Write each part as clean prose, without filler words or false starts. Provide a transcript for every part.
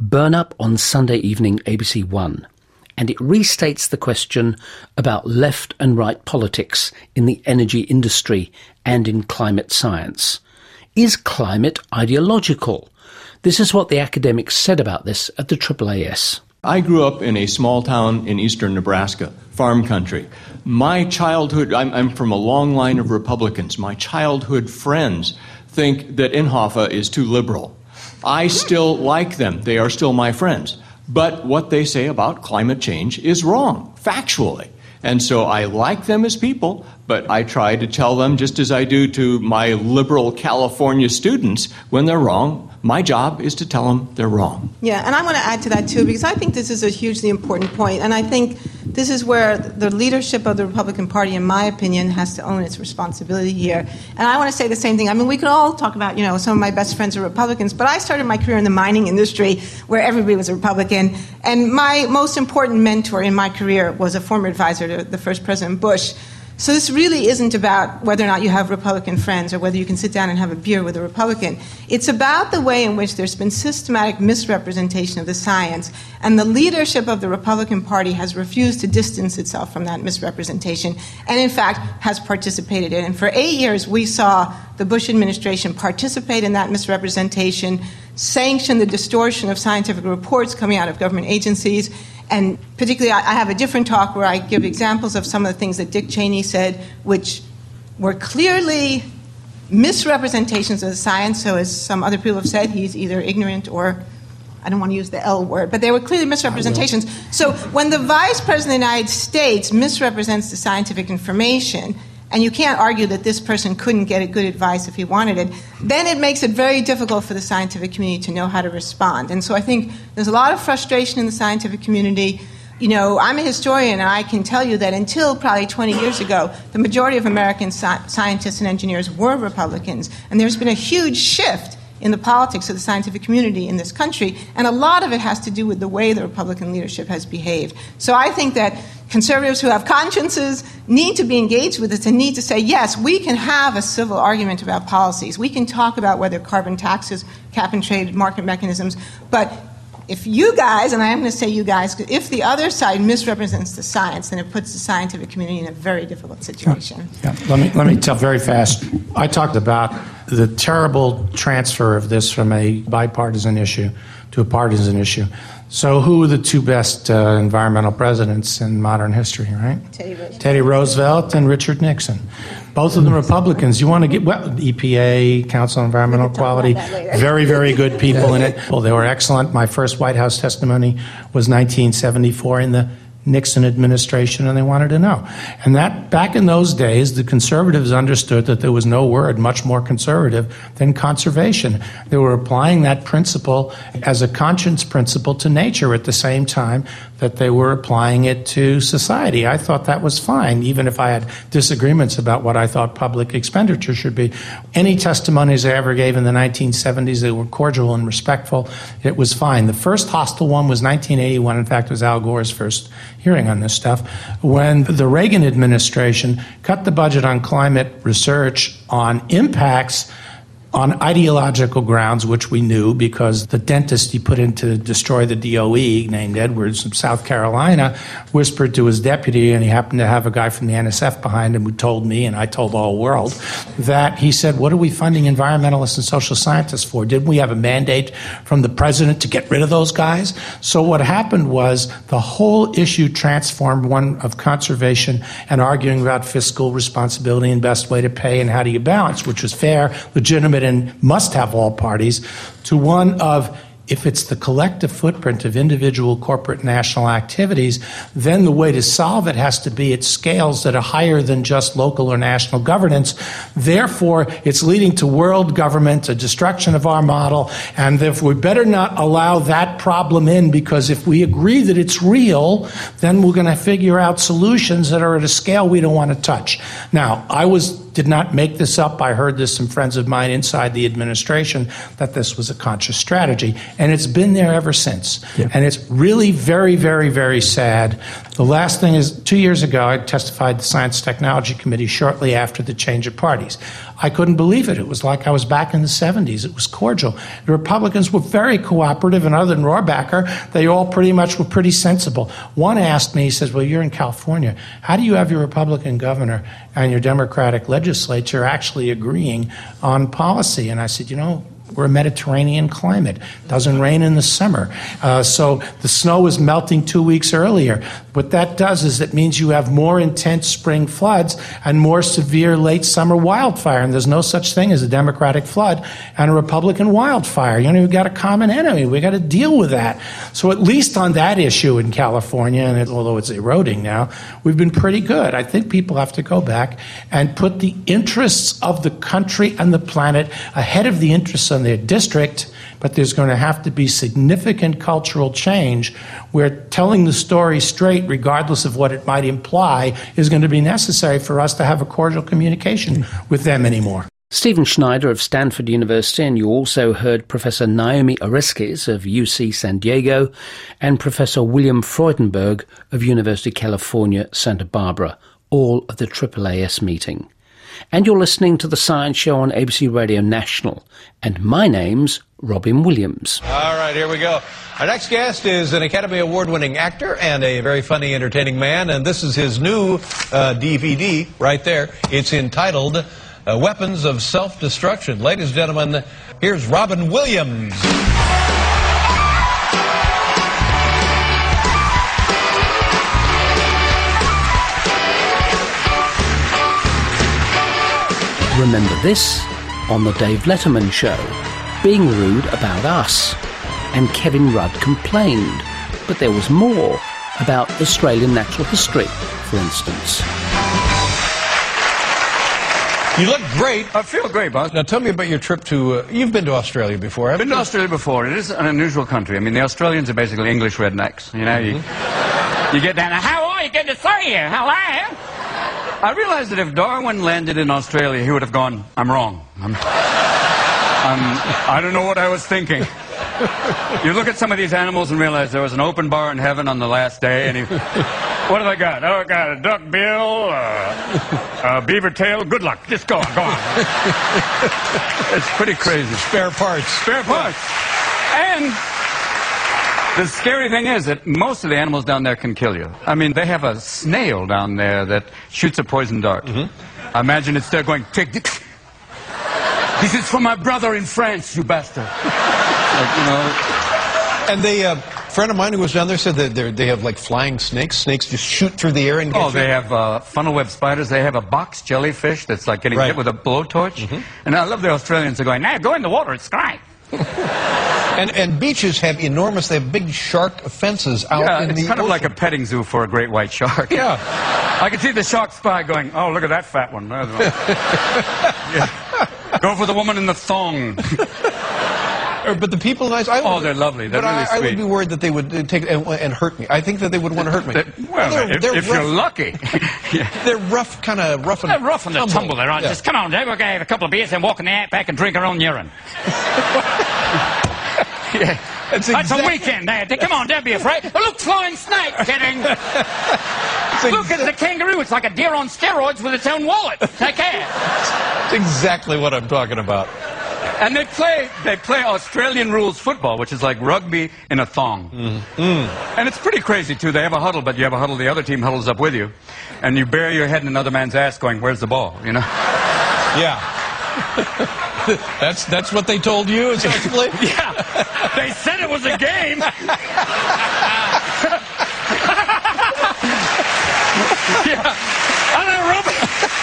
Burn Up on Sunday evening, ABC One, and it restates the question about left and right politics in the energy industry and in climate science. Is climate ideological? This is what the academics said about this at the AAAS. I grew up in a small town in eastern Nebraska, farm country. My childhood, I'm from a long line of Republicans. My childhood friends think that Inhofe is too liberal. I still like them. They are still my friends. But what they say about climate change is wrong, factually. And so I like them as people, but I try to tell them, just as I do to my liberal California students, when they're wrong, my job is to tell them they're wrong. Yeah, and I want to add to that, too, because I think this is a hugely important point. And I think this is where the leadership of the Republican Party, in my opinion, has to own its responsibility here. And I want to say the same thing. I mean, we could all talk about, some of my best friends are Republicans, but I started my career in the mining industry where everybody was a Republican. And my most important mentor in my career was a former advisor to the first President Bush. So this really isn't about whether or not you have Republican friends or whether you can sit down and have a beer with a Republican. It's about the way in which there's been systematic misrepresentation of the science, and the leadership of the Republican Party has refused to distance itself from that misrepresentation and, in fact, has participated in it. And for 8 years, we saw the Bush administration participate in that misrepresentation, sanction the distortion of scientific reports coming out of government agencies. And particularly, I have a different talk where I give examples of some of the things that Dick Cheney said, which were clearly misrepresentations of the science. So as some other people have said, he's either ignorant or, I don't want to use the L word, but they were clearly misrepresentations. So when the Vice President of the United States misrepresents the scientific information, and you can't argue that this person couldn't get a good advice if he wanted it, then it makes it very difficult for the scientific community to know how to respond. And so I think there's a lot of frustration in the scientific community. I'm a historian, and I can tell you that until probably 20 years ago, the majority of American scientists and engineers were Republicans, and there's been a huge shift in the politics of the scientific community in this country, and a lot of it has to do with the way the Republican leadership has behaved. So I think that conservatives who have consciences need to be engaged with this and need to say, yes, we can have a civil argument about policies. We can talk about whether carbon taxes, cap and trade, market mechanisms, but if you guys, and I am going to say you guys, if the other side misrepresents the science, then it puts the scientific community in a very difficult situation. Yeah. Let me tell very fast. I talked about the terrible transfer of this from a bipartisan issue to a partisan issue. So who are the two best environmental presidents in modern history, right? Teddy Roosevelt and Richard Nixon. Both of them Republicans. You want to get, EPA, Council on Environmental Quality, very, very good people in it. Well, they were excellent. My first White House testimony was 1974 in the Nixon administration, and they wanted to know. And that, back in those days, the conservatives understood that there was no word much more conservative than conservation. They were applying that principle as a conscience principle to nature at the same time that they were applying it to society. I thought that was fine, even if I had disagreements about what I thought public expenditure should be. Any testimonies I ever gave in the 1970s, they were cordial and respectful. It was fine. The first hostile one was 1981. In fact, it was Al Gore's first hearing on this stuff, when the Reagan administration cut the budget on climate research on impacts on ideological grounds, which we knew because the dentist he put in to destroy the DOE, named Edwards from South Carolina, whispered to his deputy, and he happened to have a guy from the NSF behind him who told me, and I told the whole world, that he said, what are we funding environmentalists and social scientists for? Didn't we have a mandate from the president to get rid of those guys? So what happened was the whole issue transformed, one of conservation and arguing about fiscal responsibility and best way to pay and how do you balance, which was fair, legitimate, and must have all parties, to one of, if it's the collective footprint of individual corporate national activities, then the way to solve it has to be at scales that are higher than just local or national governance. Therefore, it's leading to world government, a destruction of our model, and therefore we better not allow that problem in, because if we agree that it's real, then we're going to figure out solutions that are at a scale we don't want to touch. Now, did not make this up. I heard this from friends of mine inside the administration that this was a conscious strategy, and it's been there ever since. Yeah. And it's really very, very, very sad The last thing is, 2 years ago, I testified the Science Technology Committee shortly after the change of parties. I couldn't believe it. It was like I was back in the 70s. It was cordial. The Republicans were very cooperative, and other than Rohrabacher, they all pretty much were pretty sensible. One asked me, he says, well, you're in California. How do you have your Republican governor and your Democratic legislature actually agreeing on policy? And I said, we're a Mediterranean climate. It doesn't rain in the summer. So the snow is melting 2 weeks earlier. What that does is it means you have more intense spring floods and more severe late summer wildfire. And there's no such thing as a Democratic flood and a Republican wildfire. We've got a common enemy. We've got to deal with that. So at least on that issue in California, and although it's eroding now, we've been pretty good. I think people have to go back and put the interests of the country and the planet ahead of the interests of their district, but there's going to have to be significant cultural change where telling the story straight, regardless of what it might imply, is going to be necessary for us to have a cordial communication with them anymore. Stephen Schneider of Stanford University, and you also heard Professor Naomi Oreskes of UC San Diego and Professor William Freudenberg of University of California, Santa Barbara, all at the AAAS meeting. And you're listening to The Science Show on ABC Radio National. And my name's Robin Williams. All right, here we go. Our next guest is an Academy Award-winning actor and a very funny, entertaining man. And this is his new DVD right there. It's entitled Weapons of Self-Destruction. Ladies and gentlemen, here's Robin Williams. Remember this on The Dave Letterman Show, being rude about us. And Kevin Rudd complained, but there was more about Australian natural history, for instance. You look great. I feel great, boss. Now tell me about your trip to, you've been to Australia before, haven't you? Been to Australia before. It is an unusual country. I mean, the Australians are basically English rednecks. You get down, how are you? Good to see you. Hello? I realized that if Darwin landed in Australia, he would have gone, I'm wrong. I don't know what I was thinking. You look at some of these animals and realize there was an open bar in heaven on the last day, and what have I got? Oh, I got a duck bill, a beaver tail. Good luck. Just go on. It's pretty crazy. Spare parts. And the scary thing is that most of the animals down there can kill you. I mean, they have a snail down there that shoots a poison dart. I imagine it's there going, take this. This is for my brother in France, you bastard. And a friend of mine who was down there said that they have like flying snakes. Snakes just shoot through the air and get you. They have funnel web spiders. They have a box jellyfish that's like getting hit with a blowtorch. And I love the Australians are going, nah, go in the water, it's great. And beaches have they have big shark fences out in the it's kind of ocean. like a petting zoo for a great white shark. Yeah. I can see the shark spy going, oh, look at that fat one. Go for the woman in the thong. But the people nice. They're lovely. They're really sweet. I would be worried that they would take and hurt me. I think that they would want to hurt me. If you're lucky. They're rough, kind of rough and They're rough and tumble. They're on. Just come on, Dave. We're going to have a couple of beers and walk in the outback and drink our own urine. That's a weekend, Dad. Come on, don't be afraid. Oh, look, flying snake. Kidding. Look at the kangaroo. It's like a deer on steroids with its own wallet. Take care. That's exactly what I'm talking about. And they play Australian rules football, which is like rugby in a thong. And it's pretty crazy, too. They have a huddle, but you have a huddle, the other team huddles up with you. And you bury your head in another man's ass going, where's the ball, Yeah. That's what they told you, essentially? Yeah. They said it was a game. Yeah. I know, Robin.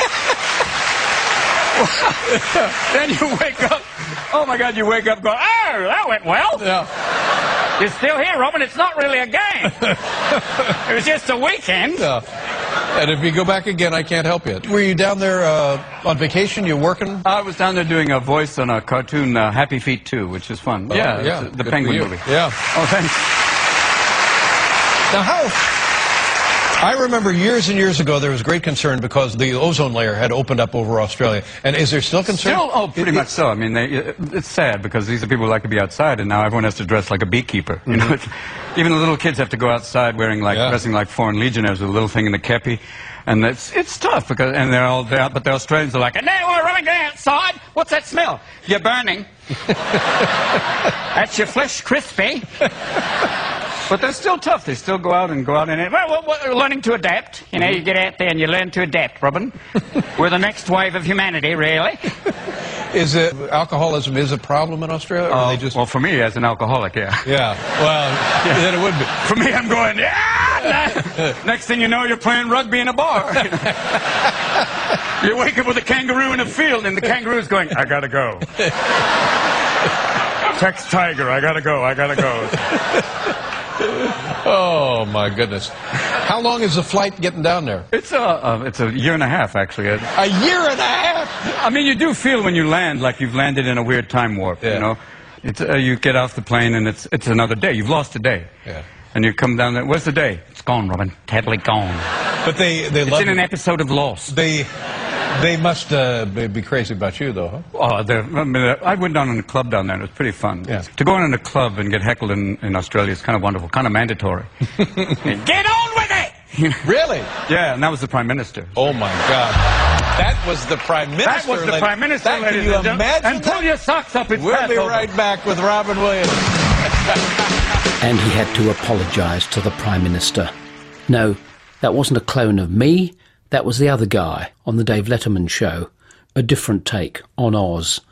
Then you wake up. Oh, my God, you wake up going, oh, that went well. Yeah. You're still here, Robin. It's not really a game. It was just a weekend. Yeah. And if you go back again, I can't help you. Were you down there on vacation? You working? I was down there doing a voice on a cartoon, Happy Feet 2, which is fun. Yeah. The Penguin movie. Yeah. Oh, thanks. Now, I remember years and years ago there was great concern because the ozone layer had opened up over Australia. And is there still concern? Still, oh, pretty much so. I mean, it's sad because these are people who like to be outside, and now everyone has to dress like a beekeeper. You know, even the little kids have to go outside wearing dressing like foreign legionnaires with a little thing in the kepi. And it's tough because, and they're all there, but the Australians are like, and now we're running outside. What's that smell? You're burning. That's your flesh crispy. But they're still tough. They still go out and well, we're learning to adapt. You know, you get out there and you learn to adapt, Robin. We're the next wave of humanity, really. Is alcoholism is a problem in Australia? Or are they just... Well, for me, as an alcoholic, yeah. Yeah, well, then it would be. For me, I'm going, yeah! Next thing you know, you're playing rugby in a bar. You wake up with a kangaroo in a field, and the kangaroo's going, I gotta go. Text Tiger, I gotta go. Oh, my goodness. How long is the flight getting down there? It's a year and a half, actually. A year and a half? I mean, you do feel when you land like you've landed in a weird time warp, you know? You get off the plane and it's another day. You've lost a day. Yeah. And you come down there, where's the day? It's gone, Robin. Totally gone. But they love it's in an episode of Lost. They must be crazy about you, though, huh? Oh, I went down in a club down there, and it was pretty fun. Yeah. To go in a club and get heckled in Australia is kind of wonderful, kind of mandatory. Get on with it! Really? Yeah, and that was the Prime Minister. Oh, my God. That was the Prime Minister. That was the Prime Minister, Can you imagine and pull your socks up, it's We'll be right back with Robin Williams. And he had to apologise to the Prime Minister. No, that wasn't a clone of me. That was the other guy on the Dave Letterman show. A different take on Oz.